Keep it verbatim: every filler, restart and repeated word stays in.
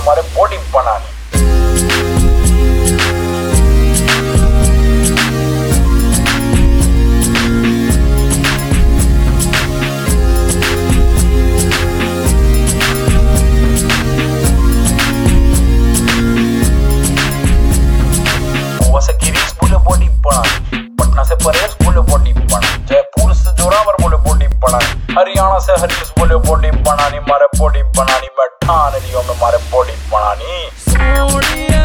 मारे बॉडी बनानी। बॉडी बनानी, पटना से परेश बोले बॉडी बनानी, जयपुर से जोरावर बोले बॉडी बनानी, हरियाणा से हरीश बोले बॉडी बनानी, मारे बॉडी बनानी, मैं ठान लियो मैं मारे बॉडी बनानी।